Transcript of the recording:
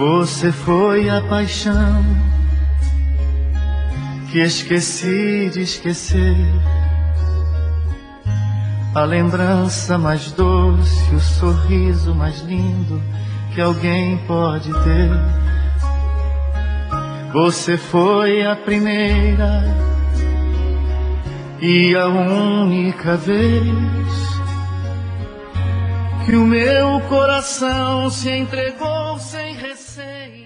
Você foi a paixão que esqueci de esquecer, a lembrança mais doce, o sorriso mais lindo que alguém pode ter. Você foi a primeira e a única vez que o meu coração se entregou sem receio.